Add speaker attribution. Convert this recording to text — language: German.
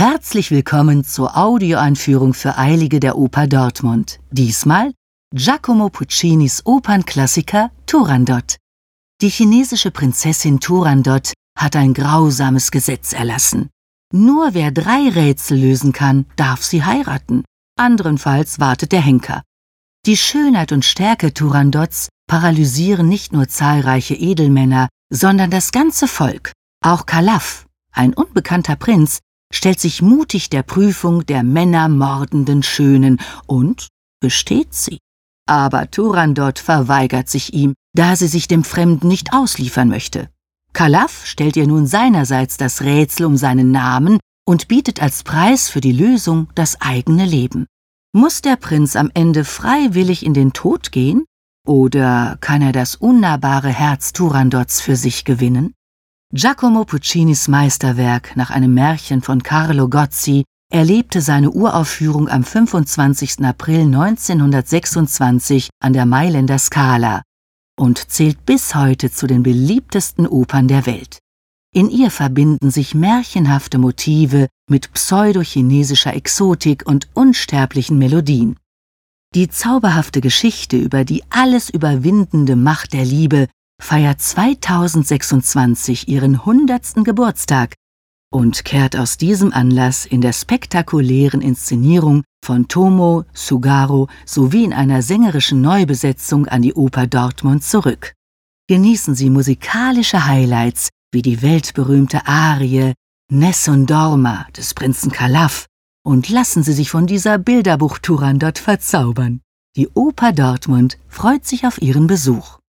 Speaker 1: Herzlich willkommen zur Audioeinführung für Eilige der Oper Dortmund. Diesmal Giacomo Puccinis Opernklassiker Turandot. Die chinesische Prinzessin Turandot hat ein grausames Gesetz erlassen. Nur wer 3 Rätsel lösen kann, darf sie heiraten. Anderenfalls wartet der Henker. Die Schönheit und Stärke Turandots paralysieren nicht nur zahlreiche Edelmänner, sondern das ganze Volk. Auch Kalaf, ein unbekannter Prinz, stellt sich mutig der Prüfung der männermordenden Schönen und besteht sie. Aber Turandot verweigert sich ihm, da sie sich dem Fremden nicht ausliefern möchte. Kalaf stellt ihr nun seinerseits das Rätsel um seinen Namen und bietet als Preis für die Lösung das eigene Leben. Muss der Prinz am Ende freiwillig in den Tod gehen? Oder kann er das unnahbare Herz Turandots für sich gewinnen? Giacomo Puccinis Meisterwerk nach einem Märchen von Carlo Gozzi erlebte seine Uraufführung am 25. April 1926 an der Mailänder Scala und zählt bis heute zu den beliebtesten Opern der Welt. In ihr verbinden sich märchenhafte Motive mit pseudochinesischer Exotik und unsterblichen Melodien. Die zauberhafte Geschichte über die alles überwindende Macht der Liebe feiert 2026 ihren 100. Geburtstag und kehrt aus diesem Anlass in der spektakulären Inszenierung von Tomo Sugaro sowie in einer sängerischen Neubesetzung an die Oper Dortmund zurück. Genießen Sie musikalische Highlights wie die weltberühmte Arie Nessun Dorma des Prinzen Kalaf und lassen Sie sich von dieser Bilderbuch Turandot verzaubern. Die Oper Dortmund freut sich auf Ihren Besuch.